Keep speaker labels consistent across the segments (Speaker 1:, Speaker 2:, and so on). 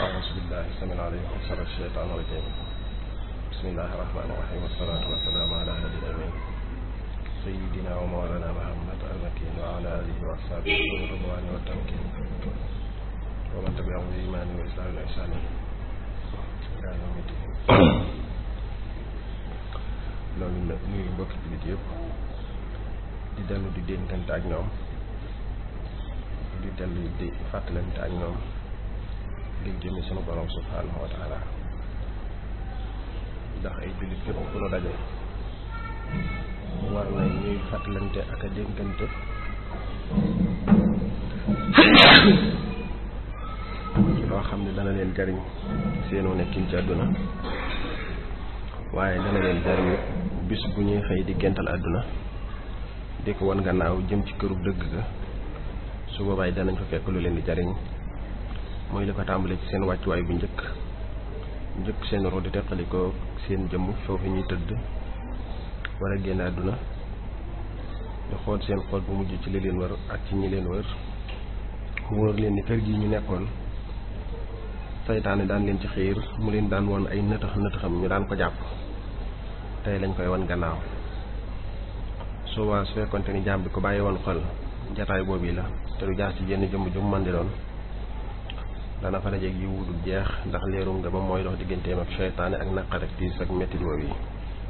Speaker 1: أعوذ بالله السميع العليم من شر الشيطان الرجيم بسم الله الرحمن الرحيم والصلاة والسلام على هادي الأمين سيدنا ومولانا محمد المكين وعلى آله وأصحابه والرضوان والتمكين ومن تبعهم بإيمان وإسلام وإحسان إلى يوم الدين. loolu nag nuyu mbokki jullit yëpp di dellu di dénkante ak ñoom di dellu di fàttalante ak ñoom ngir jëmmi sunu borom subhanahu wa taala ndax ay jullit yëpp fu nu daje war na ñuy fàttalante ak a dénkante loo xam ne dana leen jariñ seenu nekkin ci àdduna waaye dana leen jariñ bis bu ñuy xëy di gental àdduna di ko wan gannaaw jëm ci këru dëgg ga su boobaay danañ fa fekk lu leen di jariñ mooy li ko tàmbale ci seen wàccuwaay bu njëkk seen ro di teqalikoo seen jëmm foofu ñuy tëdd war a génn àdduna di xool seen xool bu mujj ci li leen wër ak ci ñi leen wër mu wër leen ni kër gi ñu nekkoon saytaane daan leen ci xiir mu leen daan woon ay nëtëxam ñu daan ko jàpp tey lañ koy wan gannaaw souvent su fekkonte ni jaam bi ko bàyyi woon xel jataay boobu la te du jaar ci jenn jëmm ju man di doon dana fa dajeeg yi wudul jeex ndax leerum nga ba mooy dox digganteem ak seytaane ak naqar ak tiis ak metti boobu yi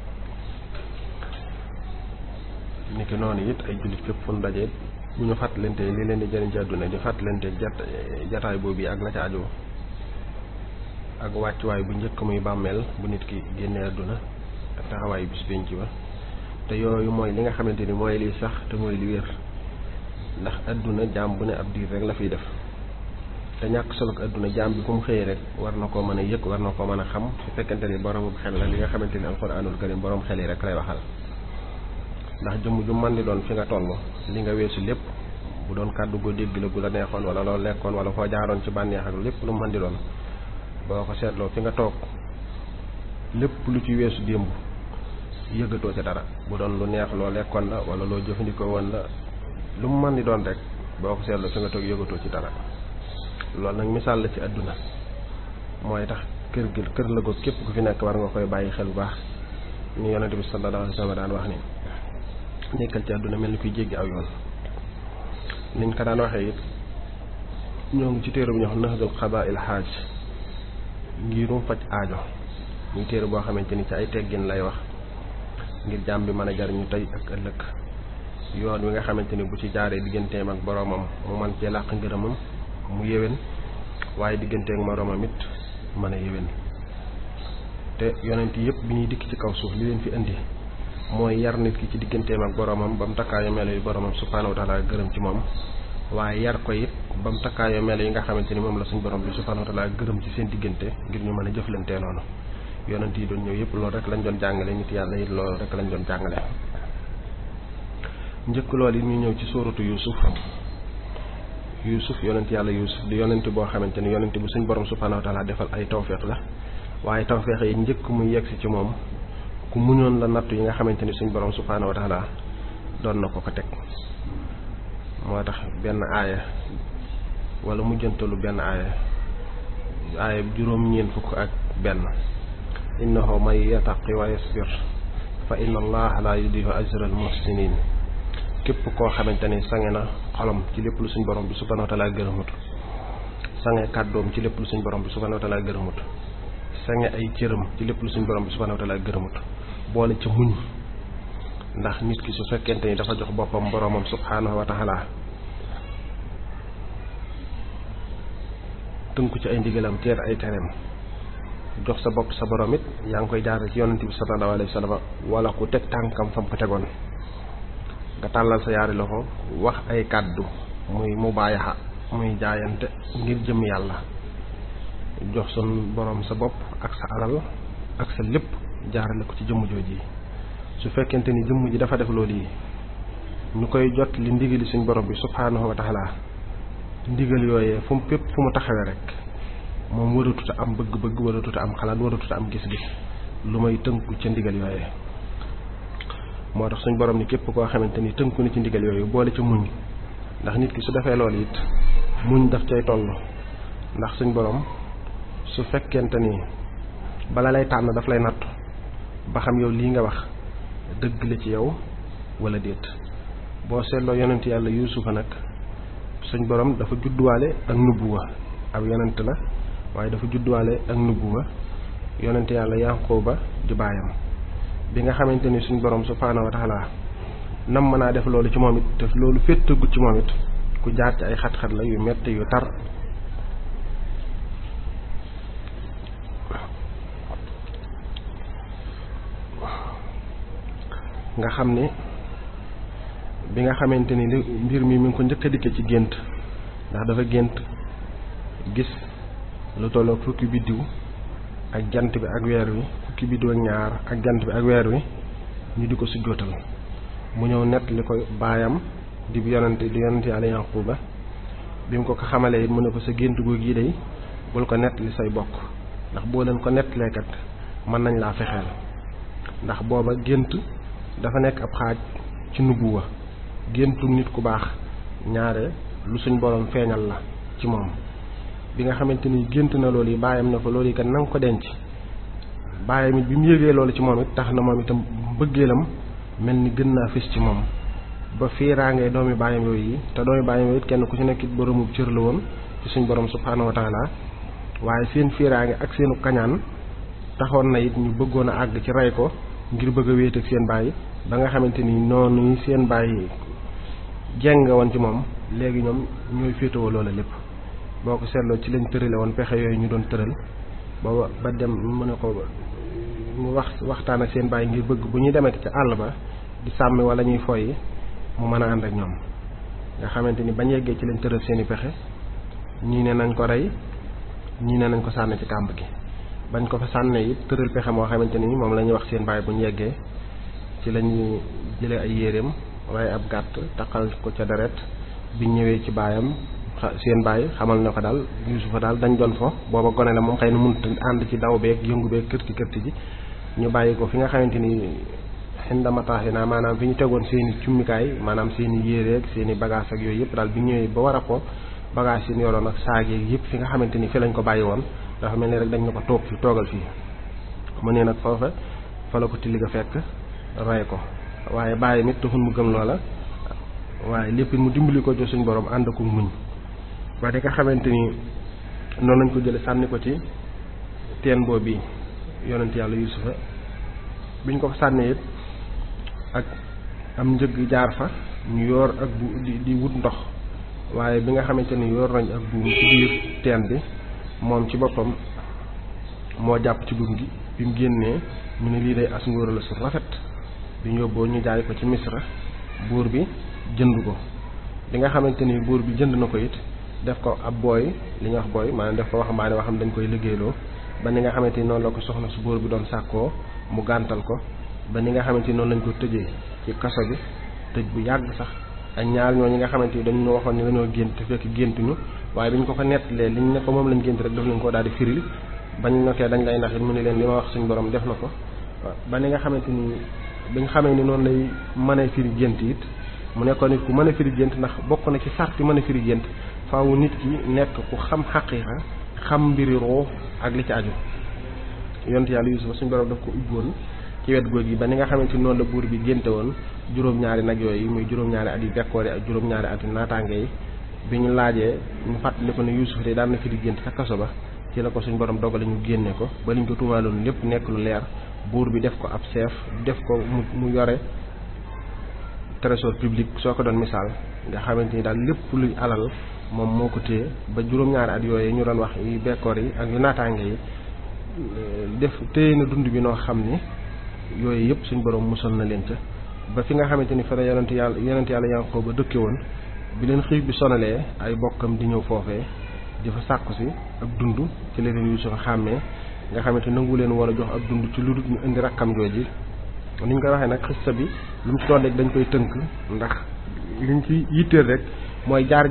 Speaker 1: niki noonu it ay jullit fépp fu nu dajee bu ñu fàttalante li leen di jëriñ ci àdduna di fàttalante jataay boobu yi ak la ca aju ak wàccuwaay bu njëkk muy bàmmeel bu nit ki génnee àdduna ak taxawaayu bis penc ba te yooyu mooy li nga xamante ni mooy liy sax te mooy li wér ndax àdduna jaam bu ne ab diir rek la fiy def te ñàkk solo ak àdduna jaam bi fu mu xëyee rek war na koo mën a yëg war na koo mën a xam su fekkente ni boromum xel la li nga xamante ni alxuraanul karim borom xel yi rek lay waxal ndax jëmm ju man di doon fi nga toll li nga weesu lépp bu doon kàddu goo dégg la gu la neexoon wala loo lekkoon wala foo jaaroon ci bànneex ak lépp lu man di doon boo ko seetloo fi nga toog lépp lu ci weesu démb yëggatoo ci dara bu doon lu neex loo lekkoon la wala loo jëfandikoo woon la lu mu mën di doon rek boo ko seetloo fi nga toog yëggatoo ci dara loolu nag misaal la ci àdduna mooy tax kër la ko képp ku fi nekk war nga koy bàyyi xel bu baax ni yonente bi sallallahu alayhi wa sallam daan wax ni nekkal ci àdduna mel ni kuy jéggi aw yoon niñ ko daan waxee it ñoo ngi ci téere bu ñu wax Nahjul Qadaa'il Haaj ngirum faj aajo muy téere boo xamante ni ci ay teggin lay wax ngir jaam bi mën a jariñu tey ak ëllëg yoon wi nga xamante ni bu ci jaaree digganteem ak boroomam mu mën cee làq ngërëmam mu yéwén waaye digganteek moroomam it mën a yéwén te yonent yëpp bi ñuy dikk ci kaw suuf li leen fi indi mooy yar nit ki ci digganteem ak boroomam ba mu takkaayo melo yi boroomam subhaanahu wa taala gërëm ci moom waaye yar ko it ba mu takkaayo melo yi nga xamante ni moom la suñ borom bi subhaanahu wa taala gërëm ci seen diggante ngir ñu mën a jëflantee noonu yonent yi doon ñëw yëpp loolu rek lañ doon jàngale nit yàlla it loolu rek lañ doon jàngale njëkk loolu it ñu ñëw ci suuratu Yuusuf yonent yàlla Yuusuf di yonent boo xamante ni yonent bu suñ borom subhaanahu wa taala defal ay tawfeex la waaye tawfeex yi njëkk muy yegsi ci moom ku muñoon la nattu yi nga xamante ni suñ borom subhaanahu wa taala doon na ko teg moo tax benn aaya wala mujjantalu benn aaya juróom-ñeent fukk ak benn innahu man yattaqi wa yasbir fa inna allaha la yudii'u ajra al muhsinin képp koo xamante ni sange na xolam ci lépp lu suñ borom bi subhanahu wa taala gërëmut sange kàddoom ci lépp lu suñ borom bi subhanahu wa taala gërëmut sange ay cëram ci lépp lu suñ borom bi subhanahu wa taala gërëmut boole ca muñ ndax nit ki su fekkente ni dafa jox boppam boromam subhanahu wa taala tënku ci ay ndigalam teer ay tereem jox sa bopp sa borom it yaa ngi koy jaarale ci yonent bi sallallahu alayhi wa sallam wala ku teg tànkam fam ko tegoon nga tàllal sa yaari loxo wax ay kàddu muy mubaayaxa muy jaayante ngir jëm yàlla jox sun borom sa bopp ak sa alal ak sa lépp jaarale ko ci jëmm jooji su fekkente ni jëmm ji dafa def loolu yi ñu koy jot li ndigali suñ borom bi subhaanahu wa taala ndigal yooyee fu mu fépp fu mu taxawee rek moom waratuta am bëgg-bëgg waratuta am xalaat waratuta am gis-gis lu may tënku ca ndigal yooyee moo tax suñ borom ni képp koo xamante ni tënku na ci ndigal yooyu boole ca muñ ndax nit ki su defee loolu it muñ daf cay toll ndax suñ borom su fekkente ni bala lay tànn daf lay nattu ba xam yow lii nga wax dëgg la ci yow wala déet. boo seetloo yonent yàlla yuusufa nag suñ borom dafa judduwaale ak nubuwa ab yonent la waaye dafa judduwaale ak nubuwa yonent yàlla Yaquba di baayam bi nga xamante ni suñ borom subhaanahu wa taala nam mën naa def loolu ci moom it te loolu féttagut ci moom it ku jaar ci ay xat-xat la yu metti yu tar. nga xam ne bi nga xamante ni mbir mi ngi ko njëkk a dikke ci gént ndax dafa gént gis lu tolloog fukki biddiw ak jant bi ak weer wi fukki biddiw ak ñaar ak jant bi ak weer wi ñu di ko sujjóotal mu ñëw nett li ko baayam di yonente yàlla Yaquba bi mu ko xamalee it mu ne ko sa gént googu yi day bul ko nett li say bokk ndax boo leen ko nettalee kat mën nañ laa fexeel ndax booba gént dafa nekk ab xaaj ci nubuwa géntu nit ku baax ñaare lu suñ borom feeñal la ci moom bi nga xamante ni gént na loolu yi baayam na ko loolu yi kat na nga ko denc baayam it bi mu yëgee loolu ci moom it tax na moom itam bëggeelam mel ni gën naa fis ci moom ba fiiraangee doomi baayam yooyu yi te doomi baayam yooyu it kenn ku ci nekk it boroomu cër la woon ci suñ borom subhaanahu wa taala waaye seen fiiraange ak seenu kañaan taxoon na it ñu bëggoon a àgg ci rey ko ngir bëgg a wéet ak seen baay ba nga xamante ni noonu seen baay jeng woon ci moom léegi ñoom ñooy féetewoo loola lépp boo ko seetloo ci lañ tërale woon pexe yooyu ñu doon tëral ba dem mu ne ko mu waxtaan ak seen baay ngir bëgg bu ñuy demee ci àll ba di sàmmi wala ñuy foyi mu mën a ànd ak ñoom nga xamante ni bañ yeggee ci lañ tëral seeni pexe ñii ne nañ ko rey ñii ne nañ ko sànni ci kàmb gi bañ ko fa sànnee it tëral pexe moo xamante ni moom la ñuy wax seen baay bu ñu yeggee ci lañuy jëlee ay yéreem waaye ab gàtt taqal ko ca deret bi ñëwee ci baayam seen baay xamal na ko daal Yuusufa daal dañ doon fo booba gone la moom xëy na mënut ànd ci daw beeg yëngu beeg kërti ji ñu bàyyi ko fi nga xamante ni xinda mataaxi naa maanaam fi ñu tegoon seen i cummikaay maanaam seen i yére ak seen i bagage ak yooyu yëpp daal bi ñëwee ba war a ko bagage yi ñu yoroon ak saag yeeg yëpp fi nga xamante ni fi lañ ko bàyyi woon dafa mel ni rek dañ na ko toog fi toogal fii mu ne nag foofa fa la ko tilli ga fekk rey ko waaye bàyyi nit taxul mu gëm loola waaye lépp mu dimbali ko ci suñ borom ànd ko muñ ba di nga xamante ni noonu lañ ko jële sànni ko ci teen boobu bi yonent yàlla Yuusufa biñ ko sànnee it ak am njëg jaar fa ñu yor ak bu di wut ndox waaye bi nga xamante ni yor nañ ak buum ci biir teen bi moom ci boppam moo jàpp ci buum gi bi mu génnee mu ne lii day as ngóor la su rafet bi ñu yóbboo ñu jaay ko ci Misra buur bi jënd ko bi nga xamante ni buur bi jënd na ko it def ko ab booy li ñuy wax booy maanaam def ko waxambaane waxam dañ koy liggéeyloo ba ni nga xamante ni noonu la ko soxna su buur bi doon sàkkoo mu gàntal ko ba ni nga xamante ni noonu lañ ko tëjee ci kaso bi tëj bu yàgg sax ak ñaar ñoo ñi nga xamante ni dañu waxoon ni dañoo gént fekk géntuñu waaye bi ñu ko nettalee liñ ne ko moom lañ gént rek daf lañ koo daal di firil bañ nokkee dañ lay nax it mu ne leen li ma wax suñu borom def na ko ba ni nga xamante ni biñ xamee ni noonu lay mën a firi gént it mu nekkoon nit ku mën a firi gént ndax bokk na ci sarti mën a firi gént faaw nit ki nekk ku xam xaqiiqa xam mbiri ruux ak li ci aju yonent yàlla Yuusufa suñu borom daf ko ubboon ci wet góor gi ba ni nga xamante ni noonu la buur bi génte woon juróom-ñaari nag yooyu muy juróom-ñaari at yu bekkoor yi ak juróom-ñaari at yu naataange yi bi ñu laajee ñu fàttali ko ne Yuusufa de daan na firi gént ca kaso ba ci la ko suñu borom dogale ñu génne ko ba liñ ko tuumaaloon lépp nekk lu leer buur bi def ko ab chef def ko mu yore trésor public soo ko doon misaal nga xamante ni daal lépp luy alal moom moo ko téye ba juróom-ñaari at yooyu ñu doon wax yu bekkoor yi ak yu naataange yi def téye na dund bi noo xam ni yooyu yëpp suñ borom musal na leen ca ba fi nga xamante ni fa la yonent yàlla Yaaqooba dëkke woon bi leen xiif bi sonalee ay bokkam di ñëw foofee di fa sàkku si ab dund ci la leen Yuusufa xàmmee nga xamante nangu leen war a jox ab dund ci lu dul ñu indi rakkam jooji ni ñu koy waxee nag xissa bi lu mu ci doon rek dañ koy tënk ndax liñ ci yitteel rek mooy jaar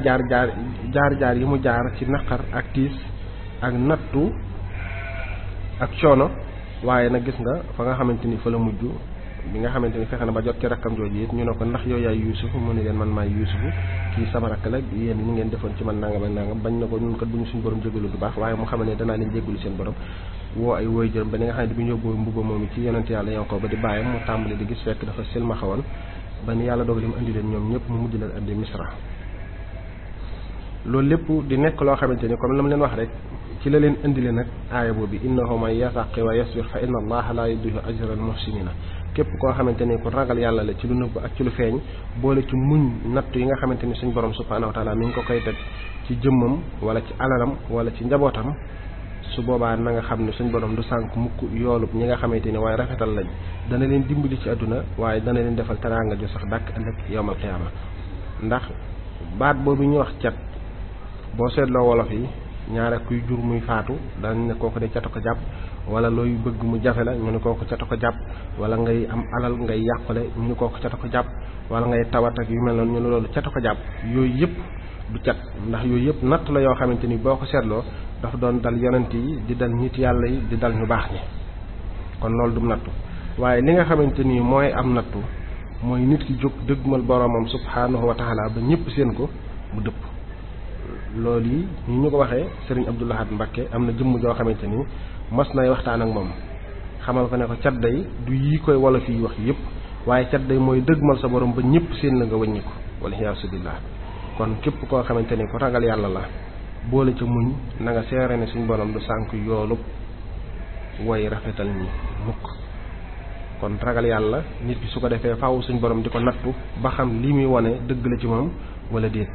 Speaker 1: yi mu jaar ci naqar ak tiis ak nattu ak coono waaye nag gis nga fa nga xamante ni fa la mujj bi nga xamante ni fexe na ba jot ci rakkam jooju it ñu ne ko ndax yow yaay Yuusufu mu ne leen man maay Yuusufu kii sama rakk la yéen ñi ngeen defoon ci man nangam ak nangam bañ na ko ñun kat bu ñu suñu borom jégalu du baax waaye mu xamal ne danaa leen jégalu seen borom woo ay woy jërëm ba ni nga xam ne bi ñu yóbbu mbuba moom ci yonent yàlla Yanqooba ba di bàyyam mu tàmbali di gis fekk dafa silma xawoon ba ni yàlla dogal mu indi leen ñoom ñëpp mu mujj leen indi Misra loolu lépp di nekk loo xamante ni comme la mu leen wax rek ci la leen indile nag aaya boobu innahu man yattaqi wa yasbir fa inna allaha la yudiyu ajra al muhsinina képp koo xamante ni ku ragal yàlla la ci lu nëbb ak ci lu feeñ boole ci muñ natt yi nga xamante ni suñ borom subhanahu wa taala mi ngi ko koy teg ci jëmmam wala ci alalam wala ci njabootam su boobaa na nga xam ne suñ borom du sànk mukk yoolub ñi nga xamante ni waaye rafetal lañ dana leen dimbali ci àdduna waaye dana leen defal teraanga ju sax dàkk ëllëg yawmal qiyaama ndax baat boobu ñuy wax cat boo seetloo wolof yi ñaare kuy jur muy faatu dañ ne kooku de catu ko jàpp wala looy bëgg mu jafe la ñu ne kooku catu ko jàpp wala ngay am alal ngay yàqule ñu ne kooku catu ko jàpp wala ngay tawat ak yu mel noonu ñu ne loolu catu ko jàpp yooyu yëpp du cat ndax yooyu yëpp natt la yoo xamante ni boo ko seetloo dafa doon dal yonent yi di dal nit yàlla yi di dal ñu baax ñi kon loolu du nattu waaye li nga xamante ni mooy am nattu mooy nit ki jóg dëggmal boromam subhanahu wa taala ba ñëpp seen ko mu dëpp loolu yi ñu ko waxee Serigne Abdou Lahad Mbacké am na jëmm joo xamante ni mas nay waxtaan ak moom xamal ko ne ko cat day du yii koy wolof yi wax yëpp waaye cat day mooy dëggmal sa borom ba ñëpp seen la nga wëññi ko wala iyaasu billah kon képp koo xamante ni ku ragal yàlla la boole ca muñ na nga seere ne suñ borom du sànk yoolub way rafetal ñi mukk kon ragal yàlla nit ki su ko defee faaw suñ borom di ko nattu ba xam li muy wone dëgg la ci moom wala déet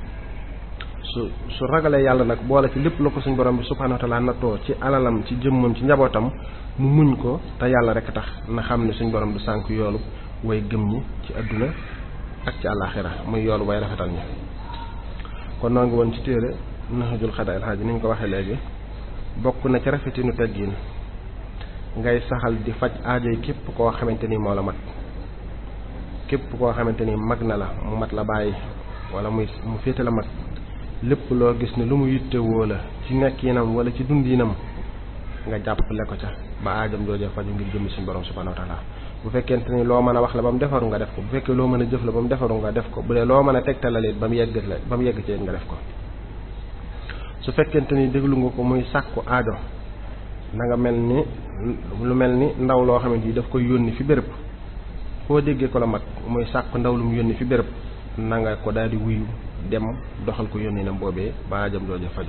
Speaker 1: su ragalee yàlla nag boole ci lépp la ko suñ borom bi subhanahu wa ta'ala nattoo ci alalam ci jëmmam ci njabootam mu muñ ko te yàlla rek tax na xam ne suñ borom du sànk yoolu way gëm ñi ci adduna ak ci àllaaxira muy yoolu way rafetal ñi kon noo ngi woon ci téere Nahjul Qadaa'il Haaj ni ñu ko waxee léegi bokk na ci rafetinu teggin ngay saxal di faj aajoy képp koo xamante ni moo la mat képp koo xamante ni mag na la mu mat la bàyyi wala mu féete la mag lépp loo gis ne lu mu yittewoo la ci nekkinam wala ci dundinam nga jàppale ko ca ba aajam jooje faju ngir jëmmi suñu borom subhanahu wa ta'ala bu fekkente ni loo mën a wax la ba mu defaru nga def ko bu fekkee loo mën a jëf la ba mu defaru nga def ko bu dee loo mën a tegtalale ba mu yegg ci nga def ko su fekkente ni déglu nga ko muy sàkku aajo na nga mel ni lu mel ni ndaw loo xamante ni daf koy yónni fi béréb foo déggee ko la mag muy sàkku ndaw lu mu yónni fi béréb na nga ko daal di wuyu dem doxal ko yónni nam boobee ba aajam jooje faju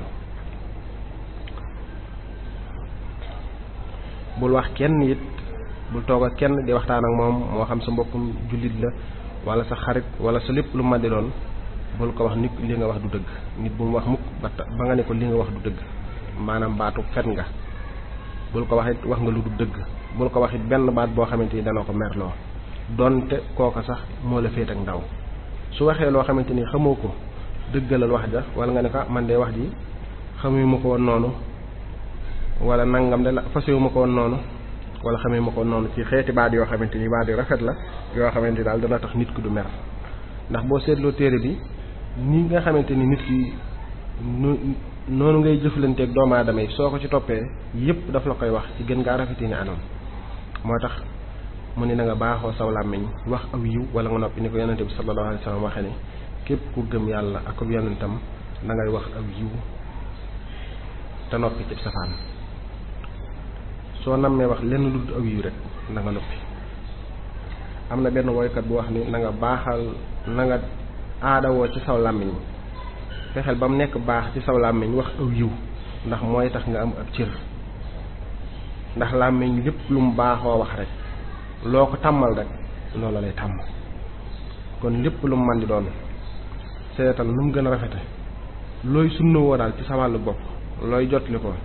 Speaker 1: bul wax kenn it bul toog ak kenn di waxtaan ak moom moo xam sa mbokkum jullit la wala sa xarit wala sa lépp lu ma di doon bul ko wax nit li nga wax du dëgg nit bu mu wax mukk ba nga ne ko li nga wax du dëgg maanaam baatu fen nga bul ko wax it wax nga lu du dëgg bul ko wax it benn baat boo xamante ni dana ko merloo donte kooka sax moo la féet ak ndaw su waxee loo xamante ni xamoo ko dëggalal wax ja wala nga ne ko man de wax ji xamee ma ko woon noonu wala nangam de la fasewu ma ko woon noonu wala xamee ma ko woon noonu ci xeeti baat yoo xamante ni baat yu rafet la yoo xamante ni daal dana tax nit ki du mer ndax boo seetloo téere bi ni nga xamante ni nit ki noonu ngay jëflanteeg doomu aadama yi soo ko ci toppee yépp daf la koy wax ci gën ngaa rafetee ni anam moo tax mu ne na nga baaxoo saw làmmiñ wax aw yiw wala nga noppi ni ko yonente bi sallallahu alayhi wa sallam waxee ne képp ku gëm yàlla ak ab yonentam na ngay wax aw yiw te noppi ci safaan soo nammee wax lenn lu dul aw yiw rek na nga noppi am na benn woykat bu wax ni na nga baaxal na nga aadawoo ci saw làmmiñ fexeel ba mu nekk baax ci saw làmmiñ wax aw yiw ndax mooy tax nga am ab cër ndax làmmiñ lépp lu mu baaxoo wax rek loo ko tàmmal rek loolu lay tàmm kon lépp lu mu mën di doon seetal nu mu gën a rafete looy sunna woo daal ci sa wàllu bopp looy jotli ko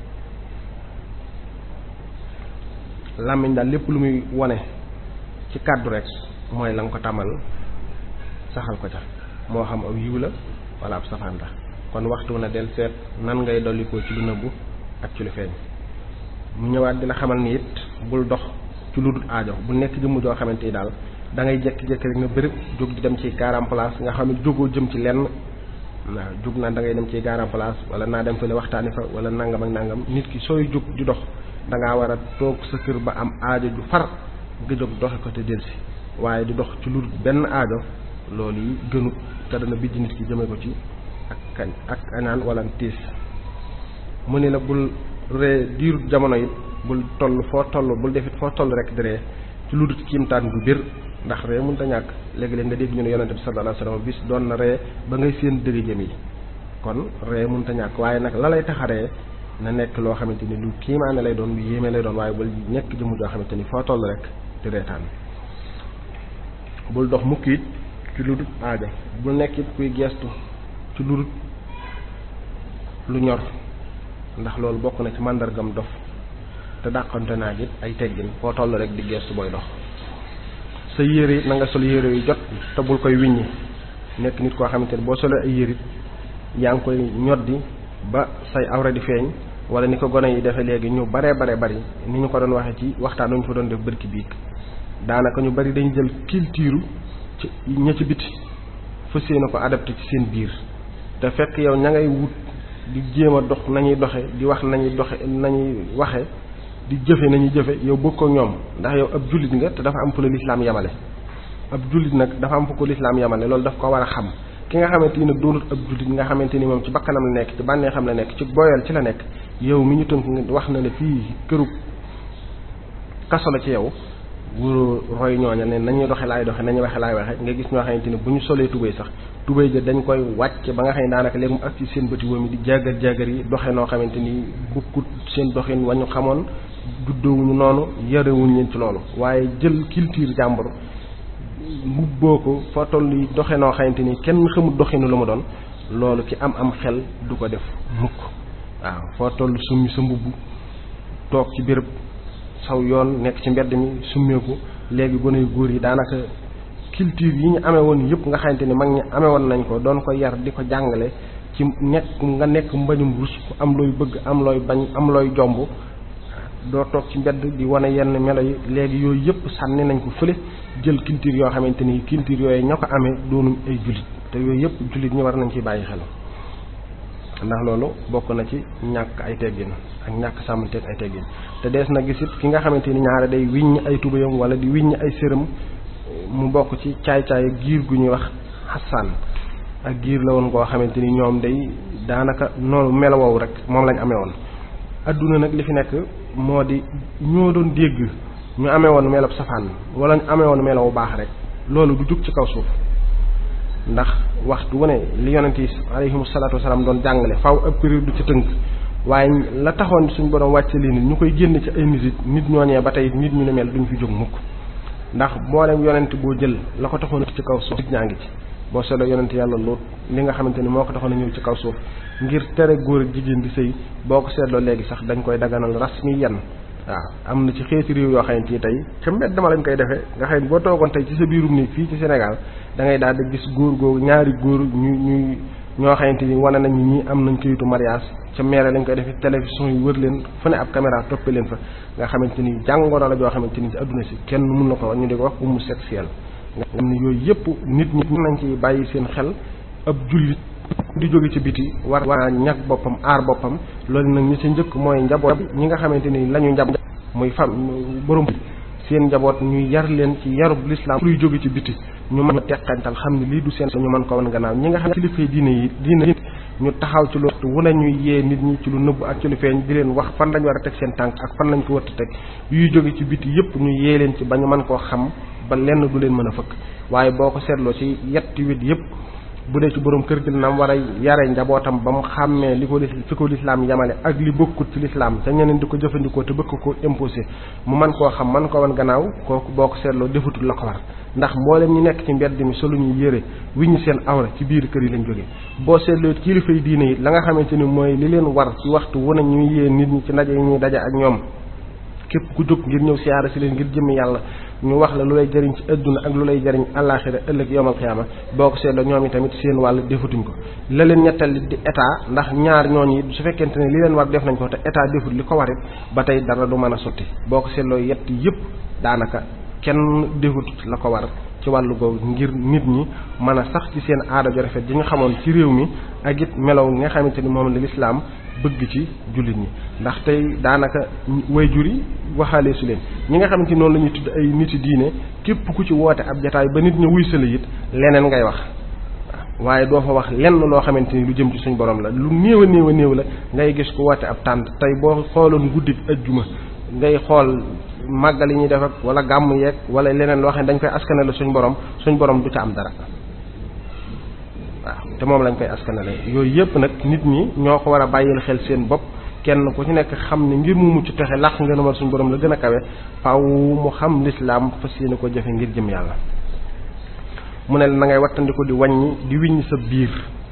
Speaker 1: làmmiñ daal lépp lu muy wone ci kàddu rek mooy la nga ko tàmmal saxal ko ca moo xam aw yiw la wala ab safaan la kon waxtu na del seet nan ngay dollikoo ci lu nëbbu ak ci lu feeñ mu ñëwaat di la xamal ni it bul dox ci lu dul aajo bu nekk jëmm joo xamante ni daal da ngay jekki-jekki rek nga bërëb jóg di dem ci garam place nga xam ne jógoo jëm ci lenn waaw jóg naa da ngay dem ci garam place wala naa dem fële waxtaani fa wala nangam ak nangam nit ki sooy jóg di dox da ngaa war a toog sa kër ba am aajo ju far nga jóg doxe ko te delsi waaye di dox ci lu benn aajo loolu yi gënut te dana bijj nit ki jëme ko ci ak kañ ak anaan wala tiis. mu ni la bul ree diiru jamono it bul toll foo toll bul defit foo toll rek di ree ci lu dul kiimtaan gu bir ndax ree mënut a ñàkk léegi-léeg nga dégg ñu ne yonente bi sallallahu alayhi wasallam bis doon na ree ba ngay seen dëgg jëm yi kon ree mënut a ñàkk waaye nag la lay tax a ree na nekk loo xamante ni lu kiimaane lay doon lu yéeme lay doon waaye bul nekk jëmu joo xamante ni foo toll rek di reetaan. bul dox mukk it ci lu dul aajo bul nekk it kuy geestu ci lu dul lu ñor ndax loolu bokk na ci màndargam dof te dàqante naa it ay teggin foo toll rek di geestu booy dox. sa yére it na nga sol yére yu jot te bul koy wiññi nekk nit koo xamante ni boo solee ay yére yaa ngi koy ñoddi ba say awra di feeñ wala ni ko gone yi defee léegi ñu bari ni ñu ko doon waxee ci waxtaan wu ñu fa doon def bërki biig daanaka ñu bari dañ jël culture ci ña ci biti fas yéene ko adapté ci seen biir te fekk yow ña ngay wut di jéem a dox nañuy doxe di wax nañuy waxe di jëfe nañuy jëfe yow bokk ko ñoom ndax yow ab jullit nga te dafa am fu la lislaam yamale. ab jullit nag dafa am fu ko lislaam yamale loolu daf ko war a xam. ki nga xamante ni nag doonut ab jullit nga xamante ni moom ci bakkanam la nekk ci bànnee xam la nekk ci boyal ci la nekk yow mi ñu tënk wax na ne fii këru kaso la ci yow wuro roy ñooña ne nañuy doxe laay doxe nañuy waxe laay waxe nga gis ñoo xamante ni bu ñu solee tubéy sax tubéy ja dañ koy wàcc ba nga xam ne daanaka léegi mu ak ci seen bëti wóom yi di jaagar yi doxe noo xamante ni bukkut seen doxin wañu xamoon juddoowuñu noonu yarewuñ leen ci loolu waaye jël culture jàmbur mbubboo ko foo toll yi doxe noo xamante ni kenn xamul doxinu lu mu doon loolu ci am xel du ko def mukk. waaw foo toll summi sa mbubb toog ci béréb saw yoon nekk ci mbedd mi summeeku léegi gone yu góor yi daanaka culture yi ñu amee woon yëpp nga xamante ni mag ñi amee woon nañ ko doon ko yar di ko jàngale ci nga nekk mbañum rus am looy bëgg am looy bañ am looy jomb doo toog ci mbedd di wane yenn melo yi léegi yooyu yëpp sànni nañ ko fële jël culture yoo xamante ni culture yooyu ñoo ko amee doonum ay jullit te yooyu yëpp jullit ñi war nañ ci bàyyi xel ndax loolu bokk na ci ñàkk ay teggin ak ñàkk sàmmanteeg ay teggin te dees na gisit ki nga xamante ni ñaare day wiññ ay tubayam wala di wiññ ay sëram mu bokk ci caay-caay giir gu ñuy wax xasaan ak giir la woon koo xamante ni ñoom day daanaka noonu melowoowu rek moom lañ amee woon. adduna nag li fi nekk moo di ñoo doon dégg ñu amee woon melob safaan wala ñu amee woon melow baax rek loolu du jug ci kaw suuf ndax waxtu wu ne li yonent yi alayhimu salaatu wasalaam doon jàngale faaw ab période du ci tënk waaye la taxoon suñ borom wàcce lii nit ñu koy génn ci ay nit ñooñee ba tey nit ñu ne mel duñ fi jóg mukk ndax mboolem yonent boo jël la ko taxoon ci kaw suuf nit ñaa ngi ci boo seetloo yonent yàlla Luut li nga xamante ni moo ko taxoon a ñëw ci kaw suuf ngir tere góor ak jigéen di sëy boo ko seetloo léegi sax dañ koy daganal rasmiyan waaw am na ci xeeti réew yoo xamante ni tey ca mbedd dama lañ koy defee nga xam ne boo toogoon tey ci sa biirum nii fii ci Sénégal da ngay daal di gis góor googu ñaari góor ñoo xamante ni wane nañ ñi am nañ kayitu mariage ca meere lañ koy defee télévision yi wër leen fu ne ab caméra toppee leen fa nga xamante ni jàngoro la joo xamante ni ci adduna si kenn mun na ko ñu di ko wax homosexuel nga xam ne yooyu yëpp nit ñi nañ ci bàyyi seen xel ab jullit di jóge ci biti war ñàkk boppam aar boppam loolu nag ñi ci njëkk mooy njaboot ñi nga xamante ni la ñu njaboot muy borom seen njaboot ñuy yar leen ci yarub lislaam luy jóge ci biti ñu mën a teqantal xam ne lii du seen ñu mën ko wan gannaaw ñi nga xam ne kilifay diine ñu taxaw ci lu wu ne ñuy yee nit ñi ci lu nëbb ak ci lu feeñ di leen wax fan lañ war a teg seen tànk ak fan lañ ko war a teg yuy jóge ci biti yëpp ñu yee leen ci ba ñu mën koo xam ba lenn du leen mën a fëkk waaye boo ko seetloo ci yetti wet yëpp bu dee ci borom kër gi nam war a yare njabootam ba mu xàmmee li ko fi ko lislaam yamale ak li bokkut ci lislaam te ñeneen di ko jëfandikoo te bëgg ko imposé mu man koo xam man ko wan gannaaw kooku boo ko seetloo defutul la ko war ndax mboolem ñi nekk ci mbedd mi solu ñuy yére wi ñu seen awra ci biir kër yi lañ jógee boo seetloo kilifa yi diine yi la nga xamante ni mooy li leen war ci waxtu wu ne ñuy yee nit ñi ci ndaje yi ñuy daje ak ñoom képp ku jóg ngir ñëw siyaara si leen ngir jëmmi yàlla ñu wax la lu lay jëriñ ci adduna ak lu lay jëriñ àllaaxira ëllëg yawmal xiyaama boo ko seetloo ñoom i tamit seen wàll defatuñ ko la leen ñettal di état ndax ñaar ñooñu su fekkente ne li leen war def nañ ko te état defut li ko warit ba tey dara du mën a sotti boo ko seetloo yett yëpp daanaka kenn defut la ko war ci wàllu googu ngir nit ñi mën a sax ci seen aada ju rafet ji ñu xamoon ci réew mi ak it melow nga xamante ni moom la lislaam bëgg ci jullit ñi ndax tey daanaka waajur yi waxaale su leen ñi nga xamante ni noonu la ñuy tudd ay nit yi diine képp ku ci woote ab jataay ba nit ñi wuy sala it leneen ngay wax waaye doo fa wax lenn loo xamante ni lu jëm ci suñ borom la lu néew a néew la ngay gis ku woote ab tànt tey boo xooloon guddik ajjuma ngay xool màggal yi ñuy def ak wala gàmm yeeg wala leneen loo xam ne dañ koy askanale suñ borom du ca am dara waaw te moom lañ koy askanale yooyu yëpp nag nit ñi ñoo ko war a bàyyil xel seen bopp kenn ku ci nekk xam ne ngir mu mucc texe làq nga namal suñ borom la gën a kawe faaw mu xam lislaam fas yéene ko jëfe ngir jëm yàlla mu ne la na ngay wattandiku di wiññi sa biir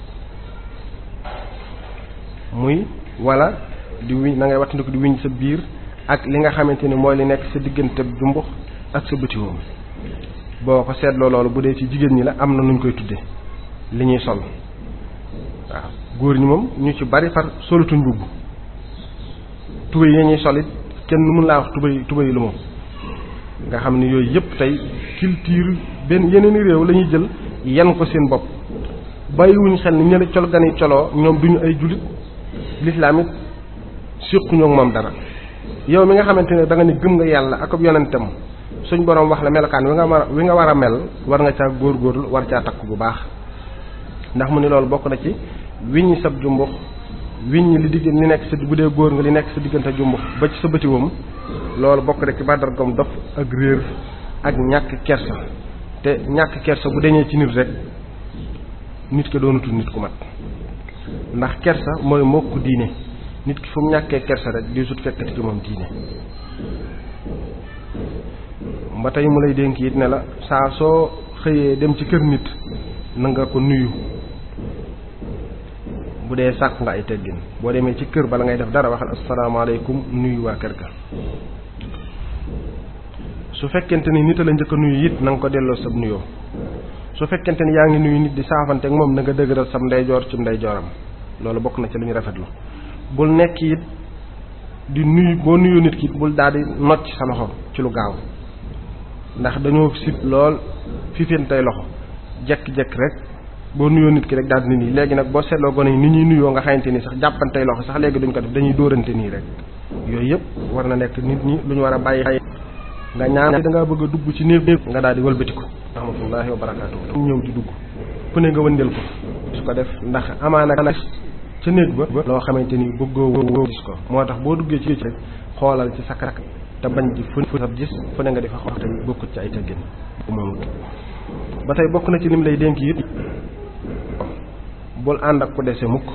Speaker 1: muy wala na ngay wattandiku di wiññi sa biir ak li nga xamante ni mooy li nekk sa diggante jumbux ak sa bëtiwoom boo ko seetloo loolu bu dee ci jigéen ñi la am na nuñ koy tudde li ñuy sol waaw góor ñi moom ñu ci bari far solutuñ mbubb tubéy yi ñuy sol it kenn mën laa wax tubéy lu moom nga xam ne yooyu yëpp tey culture yeneen i réew la ñuy jël yan ko seen bopp bàyyiwuñ xel ni ñële col gani coloo ñoom duñu ay jullit lislaam it séquñoo ak moom dara yow mi nga xamante ne da nga ni gëm nga yàlla ak ab yonentam suñ borom wax la melokaan wi nga war a mel war nga caa góorgóorlu war caa takk bu baax ndax mu ne loolu bokk na ci wiññi sab jumbux wiññi li nekk sa bu dee góor nga li nekk sa diggante jumbux ba ci sa bëtiwam loolu bokk rek ci bàddargam dof ak réer ak ñàkk kersa te ñàkk kersa bu deñee ci nit rek nit ki doonatul nit ku mat ndax kersa mooy mokk diine nit ki fu mu ñàkkee kersa rek di sut fekkati ci moom diine ba tey mu lay dénk it ne la saa soo xëyee dem ci kër nit na nga ko nuyu bu dee sàkk nga ay teggin boo demee ci kër bala ngay def dara waxal asalaamaaleykum nuyu waa kër ga su fekkente ni nit a la njëkk a nuyu it na nga ko delloo sab nuyoo su fekkente ni yaa ngi nuyu nit di saafante ak moom na nga dëgëral sab ndeyjoor ci ndeyjooram loolu bokk na ci lu ñu rafetlu bul nekk it di nuyu boo nuyoo nit ki bul daal di nocc sa loxo ci lu gaaw ndax dañoo sib lool fifintey loxo jekk-jekk rek boo nuyoo nit ki rek daal di nii léegi nag boo seetloo gone yi ni ñuy nuyoo nga xamante ni sax jàppantey loxo sax léegi duñ ko def dañuy dóorante nii rek yooyu yëpp war na nekk nit ñi lu ñu war a bàyyi nga ñaan da ngaa bëgg a dugg ci néeg nga daal di wëlbatiku rahmatullahi wa barakaatu ñëw di dugg ku ne nga wëndeel ko su ko def ndax amaana ca néeg ba loo xamante ni bëggoo gis ko moo tax boo duggee ci rek xoolal ci sa karak te bañ ci fu gis fu ne nga di fa xool te bokkut ci ay teggin moom ba tey bokk na ci lim lay dénk it bul ànd ak ku dese mukk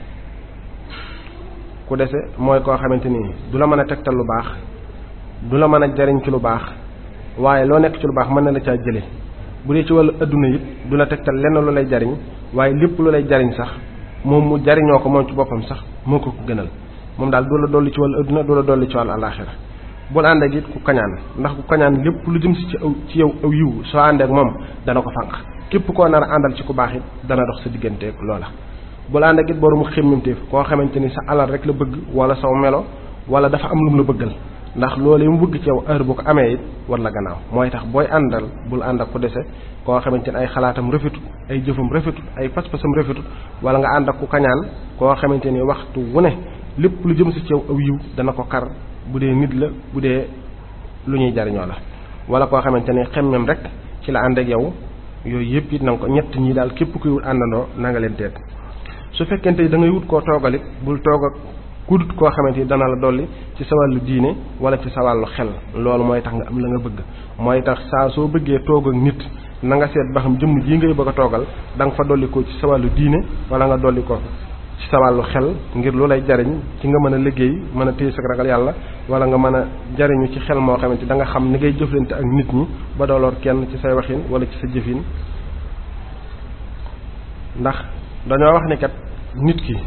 Speaker 1: ku dese mooy koo xamante ni du la mën a tegtal lu baax du la mën a jariñ ci lu baax waaye loo nekk ci lu baax mën na la caa jële bu dee ci wàllu adduna it du la tegtal lenn lu lay jariñ waaye lépp lu lay jariñ sax moom mu jariñoo ko moom ci boppam sax moo ko gënal moom daal du la dolli ci wàllu adduna du la dolli ci wàllu alaxira bul ànd ak it ku kañaan ndax ku kañaan lépp lu jëm si ci yow aw yiw soo àndee ak moom dana ko fànq képp koo nar a àndal ci ku baax it dana dox sa digganteeg loola bul ànd ak it boromu xemmimteef koo xamante ni sa alal rek la bëgg wala saw melo wala dafa am lu mu la bëggal ndax loolu mu bëgg ci yow heure bu ko amee it war la gannaaw mooy tax booy àndal bul ànd ak ku dese koo xamante ni ay xalaatam rafetut ay jëfam rafetut ay pas-pasam rafetut wala nga ànd ak ku kañaan koo xamante ni waxtu wu ne lépp lu jëm si ci yow aw yiw dana ko kar bu dee nit la bu dee lu ñuy jariñoo la wala koo xamante ni xemmem rek ci la ànd ak yow yooyu yëpp it na nga ko ñett ñii daal képp kuy wut àndandoo na nga leen teet su fekkente ni da ngay wut koo toogalit bul toog ak kudut koo xamante ni dana la dolli ci sa wàllu diine wala ci sa wàllu xel loolu mooy tax nga am la nga bëgg mooy tax saa soo bëggee toog ak nit na nga seet ba xam jëmm jii ngay bëgg a toogal da nga fa dolli ko ci sa wàllu diine wala nga dolli ko ci sa wàllu xel ngir lu lay jariñ ci nga mën a liggéey mën a téye sa ragal yàlla wala nga mën a jariñu ci xel moo xamante da nga xam ni ngay jëflante ak nit ñi ba dooloor kenn ci say waxin wala ci sa jëfin ndax dañoo wax ni kat nit ki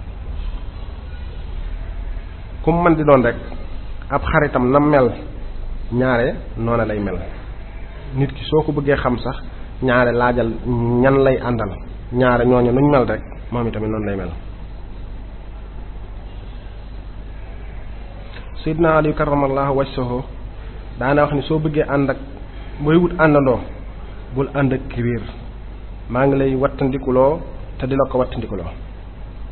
Speaker 1: ku mu mën di doon rek ab xaritam na mel ñaare noona lay mel nit ki soo ko bëggee xam sax ñaare laajal ñan lay àndal ñaare ñooñu nuñ mel rek moom itamit noonu lay mel Seydina Ali karamallahu wajhahu daana wax ni soo bëggee ànd ak booy wut àndandoo bul ànd ak ki réer maa ngi lay wattandikuloo te di la ko wattandikuloo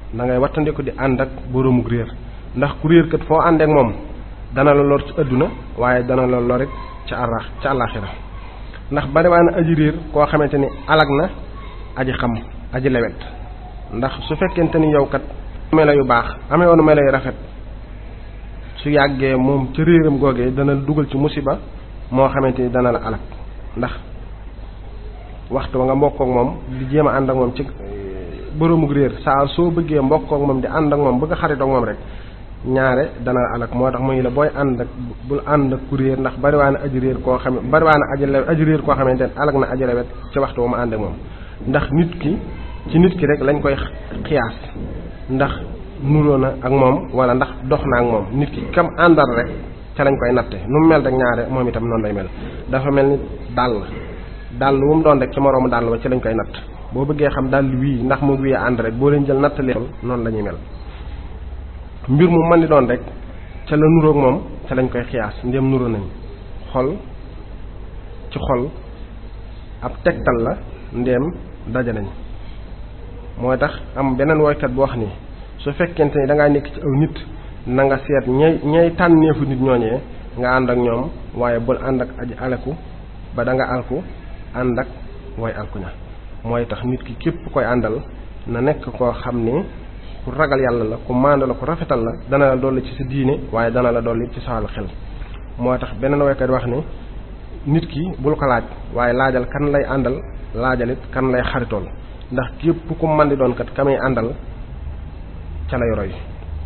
Speaker 1: da ngay wattandiku di ànd ak boroomu réer ndax ku réer kat foo ànd ak moom dana la lor ci adduna waaye dana la lorit ci àllaaxira ndax bari waa na aji réer koo xamante ni alag na aji xam aji lewet ndax su fekkente ni yow kat melo yu baax amee woon melo yu rafet su yàggee moom ca réeram googee dana dugal ci musiba moo xamante ni dana la alag ndax waxtu wa nga mbokk ak moom di jéem a ànd ak moom ci boroomu réer saa soo bëggee mbokk ak moom di ànd ak moom bëgg a xarit ak moom rek ñaare dana la alak moo tax muy la booy ànd ak bul ànd ak ku réer ndax bariwaa na aji réer koo xam bariwaa na aji réer koo xamante ne alak na aji lewet ci waxtu wa mu ànd ak moom ndax nit ki ci nit ki rek lañ koy xiyaas ndax nuroo na ak moom wala ndax dox na ak moom nit ki kam àndal rek ca lañ koy natte nu mu mel rek ñaare moom itam noonu lay mel dafa mel ni dàll wu mu doon rek ci moroomu dàll ba ci lañ koy natt boo bëggee xam dàll wii ndax mu wii ànd rek boo leen jël natt leen noonu la ñuy mel mbir mu mën di doon rek ca la nuroog moom ca lañ koy xiyaas ndéem nuroo nañ xol ci xol ab tegtal la ndéem daje nañ mooy tax am beneen woykat bu wax ni su fekkente ni da ngaa nekk ci aw nit na nga seet ñay tànneefu nit ñooñee nga ànd ak ñoom waaye bul ànd ak aji aleku ba da nga alku ànd ak way alku ña mooy tax nit ki képp koy àndal na nekk koo xam ni ku ragal yàlla la ku maandu la ku rafetal la dana la dolli ci sa diine waaye dana la dolli ci sa wàllu xel moo tax beneen woykat wax ni nit ki bul ko laaj waaye laajal kan lay àndal laajalit kan lay xaritool ndax képp ku man di doon kat ka muy àndal ca lay roy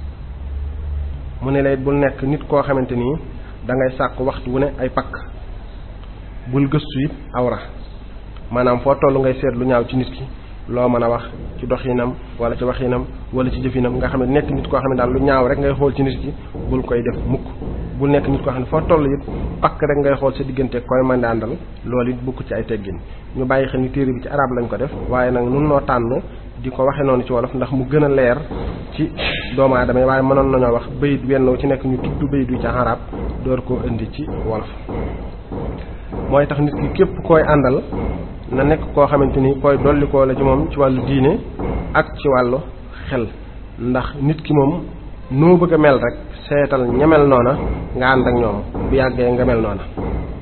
Speaker 1: mu ne la it bul nekk nit koo xamante nii da ngay sàkk waxtu wu ne ay pakk bul gëstu it awra maanaam foo toll ngay seet lu ñaaw ci nit ki loo mën a wax ci doxinam wala ci waxinam wala ci jëfinam nga xam ne nekk nit koo xam ne daal lu ñaaw rek ngay xool ci nit ki bul koy def mukk bul nekk nit koo xam ne foo toll it pakk rek ngay xool sa diggante koy mën di àndal loolu it bukk ci ay teggin ñu bàyyi xel ni téere bi ci arab lañ ko def waaye nag nun noo tànn di ko waxe noonu ci wolof ndax mu gën a leer ci doomu aadama yi waaye mënoon nañoo wax bayit wenn ci nekk ñu tudd bayit wi ci arab door koo indi ci wolof mooy tax nit ki képp koy àndal na nekk koo xamante ni koy dollikoo la ci moom ci wàllu diine ak ci wàllu xel ndax nit ki moom noo bëgg a mel rek seetal ña mel noona nga ànd ak ñoom bu yàggee nga mel noona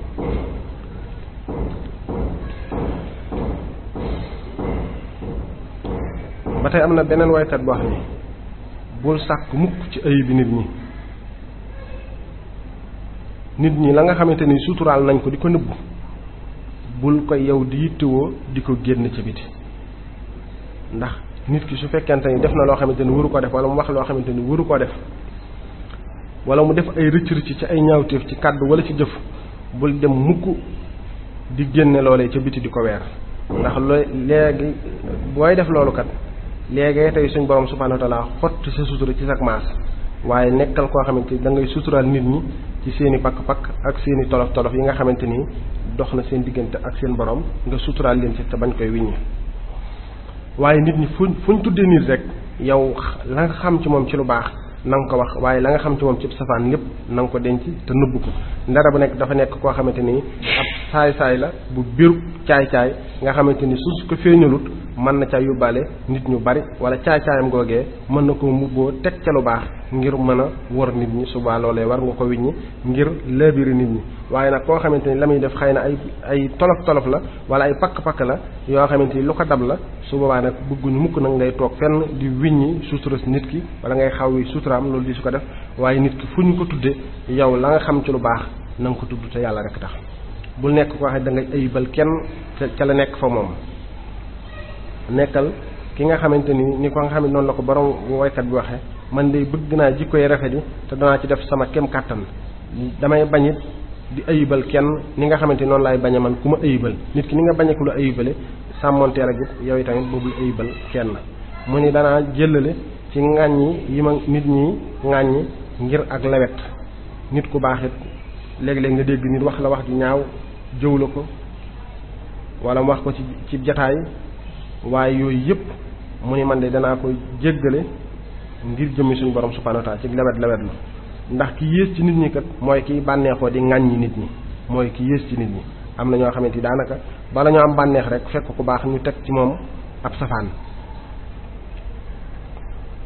Speaker 1: ba tey am na beneen woykat boo xam ne bul sàkk mukk ci ayibi nit ñi la nga xamante ni suturaal nañ ko di ko nëbbu bul koy yow di yittewoo di ko génn ci biti ndax nit ki su fekkente ni def na loo xamante ni waru ko def wala mu wax loo xamante ni waru koo def wala mu def ay rëcc rëcc ci ay ñaawteef ci kàddu wala ci jëf bul dem mukk di génne loolee ca biti di ko weer ndax looy léegi booy def loolu kat léegi tey suñ borom subhanahu wa ta'ala xott sa sutura ci sak maas waaye nekkal koo xamante ni da ngay suturaal nit ñi ci seeni pakk-pakk ak seeni tolof-tolof yi nga xamante ni dox na seen diggante ak seen borom nga suturaal leen ci te bañ koy wiññi waaye nit ñi fuñ tuddee nit rek yow la nga xam ci moom ci lu baax na nga ko wax waaye la nga xam ci moom ci safaan lépp na nga ko denc te nëbb ko ndara bu nekk dafa nekk koo xamante ni ab saay-saay la bu biru caay-caay nga xamante ni su ko feeñalut mën na ca yóbbaale nit ñu bari wala caay-caayam googee mën na ko mubboo teg ca lu baax ngir mën a wor nit ñi suba loolee war nga ko wiññi ngir labiri nit ñi waaye nag koo xamante ni la muy def xëy na ay tolof-tolof la wala ay pakk-pakk la yoo xamante ni lu ko dab la su boobaa nag bëgguñu mukk nag ngay toog fenn di wiññi sutura si nit ki wala ngay xaw yi suturaam loolu di su ko def waaye nit ki fu ñu ko tudde yow la nga xam ci lu baax na nga ko tudd te yàlla rek tax bul nekk koo xam da ngay ayibal kenn ca la nekk fa moom nekkal ki nga xamante ni ko nga xam ne noonu la ko borom woykat bi waxee man de bëgg naa jikkoy rafet yi te danaa ci def sama kem kàttan damay bañit di ayibal kenn ni nga xamante noonu laay bañe man ku ma ayibal nit ki ni nga bañe ku la ayibale sàmmonteel ak it yow itamit boobul ayibal kenn mu ni danaa jëlale ci ŋàññi yi ma nit ñi ŋàññi ngir ak lewet nit ku baax it léeg-léeg nga dégg nit wax la wax ju ñaaw jëw la ko wala mu wax ko ci jataay waaye yooyu yëpp mu ni man de danaa ko jéggale ngir jëmmi suñu borom subhanahu wa ta'ala ci lewet la ndax ki yées ci nit ñi kat mooy kiy bànneexoo di ŋàññi nit ñi mooy ki yées ci nit ñi am na ñoo xamante ni daanaka bala ñoo am bànneex rek fekk ku baax ñu teg ci moom ab safaan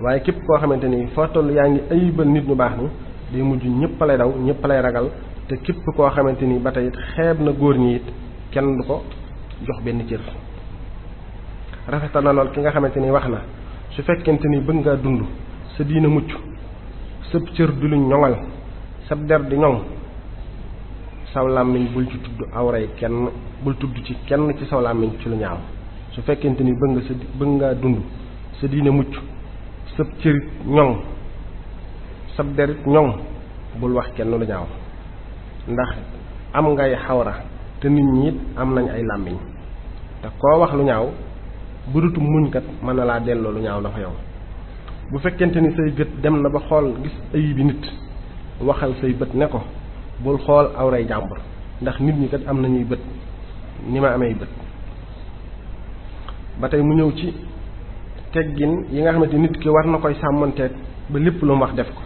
Speaker 1: waaye képp koo xamante ni foo toll yaa ngi ayibal nit ñu baax ni day mujj ñëpp lay daw ñëpp lay ragal te képp koo xamante ni ba tey it xeeb na góor ñi it kenn du ko jox benn cër. rafetal na lool ki nga xamante ni wax na su fekkente ni bëgg ngaa dund sa diina mucc sab cër du luñ ñoŋal sab der di ñoŋ saw làmmiñ bul ci tudd awray kenn bul tudd ci kenn ci saw làmmiñ ci lu ñaaw su fekkente ni bëgg ngaa dund sa diina mucc sab cërit ñoŋ sab derit ñoŋ bul wax kenn lu ñaaw ndax am ngay xawra te nit ñi it am nañ ay làmmiñ te koo wax lu ñaaw bu dutum muñkat mën na laa delloo lu ñaaw dafa yow bu fekkente ni say gët dem na ba xool gis ayibi nit waxal say bët ne ko bul xool awray jàmbur ndax nit ñi kat am nañuy bët ni ma amee bët. ba tey mu ñëw ci teggin yi nga xamante nit ki war na koy sàmmanteeg ba lépp lu mu wax def ko